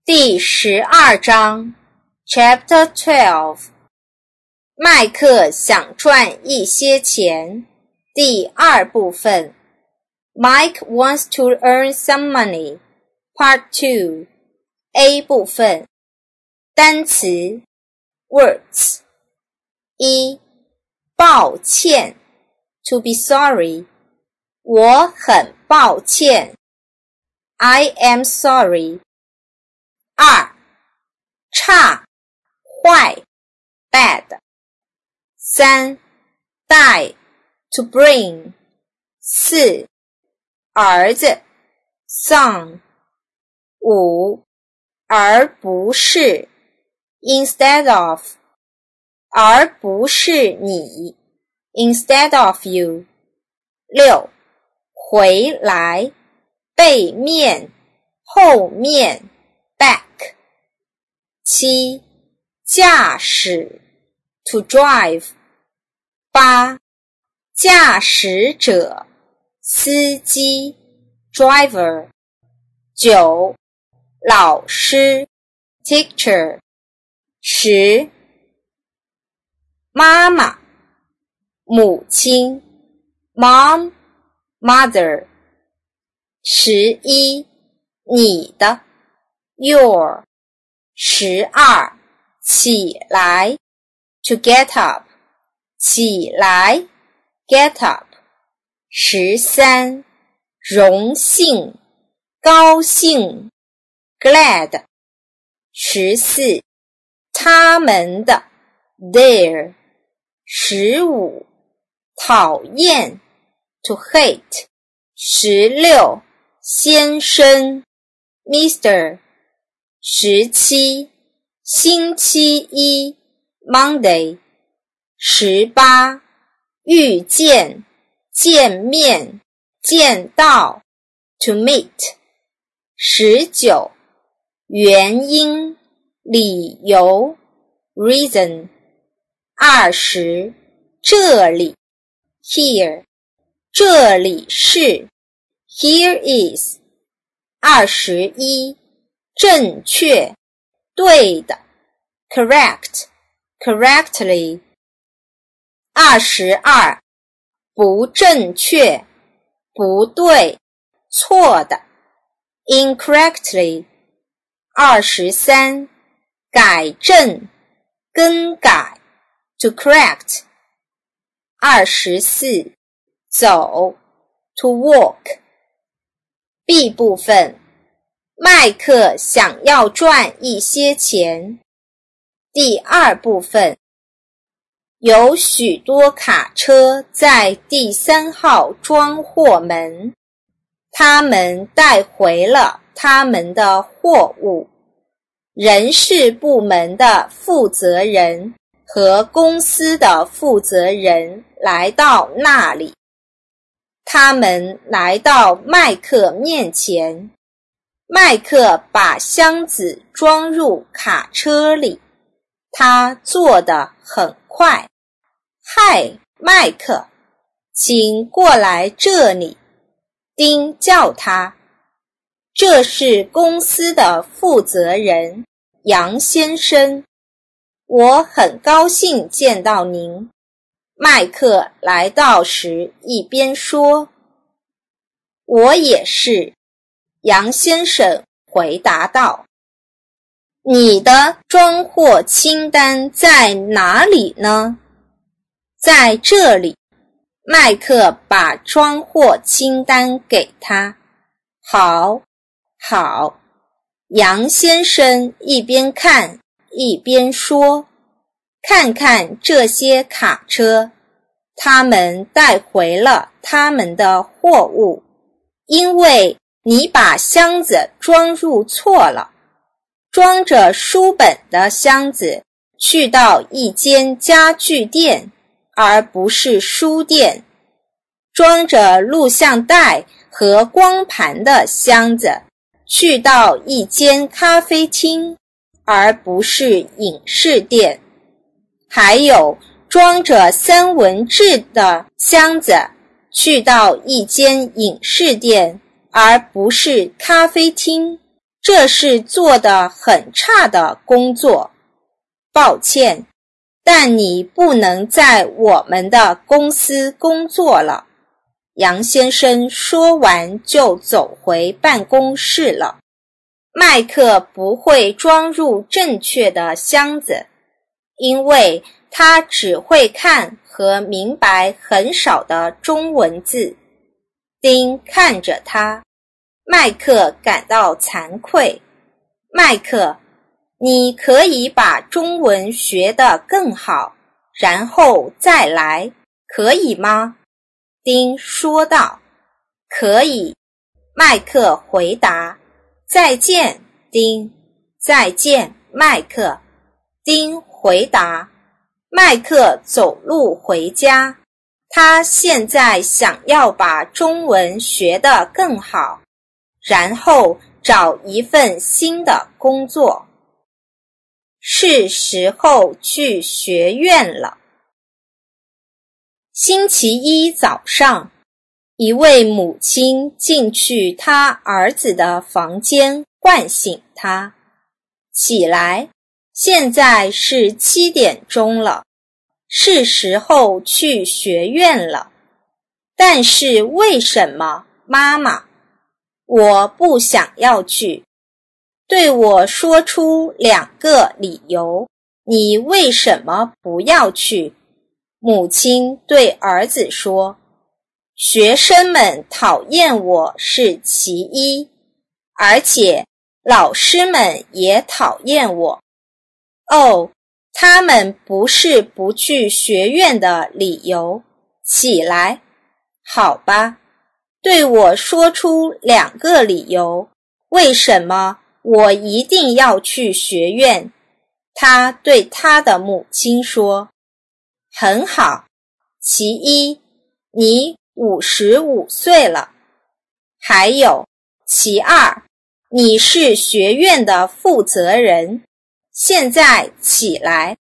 第12章 Chapter 12麦克想赚一些钱第2部分 Mike wants to earn some money Part 2 A 部分单词 Words 1. 抱歉 To be sorry 我很抱歉 I am sorry 2. 差坏 bad 3. 带 to bring 4. 儿子 son 5. 而不是 instead of 而不是你 instead of you 6. 回来背面后面back 7. 驾驶 to drive 8. 驾驶者司机 driver 9. 老师 teacher 10. 妈妈母亲 mom mother 11. 你的 your 12. 起来 to get up 起来 get up 13. 荣幸高兴 glad 14. 他们的 their 15. 讨厌 to hate 16. 先生 Mr. 17. 星期一 Monday 18. 遇见见面见到 to meet 19. 原因理由 reason 20. 这里 here 这里是 here is 21. 正确对的 correct correctly 22. 不正确不对错的 incorrectly 23. 改正更改 to correct 24. 走 to walk B 部分麦克想要赚一些钱第2部分有许多卡车在第3号装货门他们带回了他们的货物人事部门的负责人和公司的负责人来到那里他们来到麦克面前麦克把箱子装入卡车里他做得很快嗨麦克请过来这里丁叫他这是公司的负责人杨先生我很高兴见到您麦克来到时一边说我也是杨先生回答道你的装货清单在哪里呢在这里麦克把装货清单给他好好杨先生一边看一边说看看这些卡车他们带回了他们的货物因为你把箱子装入错了装着书本的箱子去到一间家具店而不是书店装着录像带和光盘的箱子去到一间咖啡厅而不是影视店还有装着三文治的箱子去到一间影视店而不是咖啡厅这是做得很差的工作，抱歉，但你不能在我们的公司工作了。杨先生说完就走回办公室了。麦克不会装入正确的箱子，因为他只会看和明白很少的中文字。丁看着他，麦克感到惭愧。麦克，你可以把中文学得更好，然后再来，可以吗？丁说道。可以，麦克回答。再见，丁。再见，麦克。丁回答。麦克走路回家。他现在想要把中文学得更好，然后找一份新的工作。是时候去学院了。星期一早上，一位母亲进去她儿子的房间，唤醒他。起来，现在是7点钟了，是时候去学院了。但是为什么，妈妈？我不想要去。对我说出2个理由，你为什么不要去？母亲对儿子说，学生们讨厌我是其一，而且老师们也讨厌我。哦，他们不是不去学院的理由。起来，好吧，对我说出2个理由，为什么我一定要去学院？他对他的母亲说。很好，其一，你55岁了。还有，其二，你是学院的负责人。现在起来。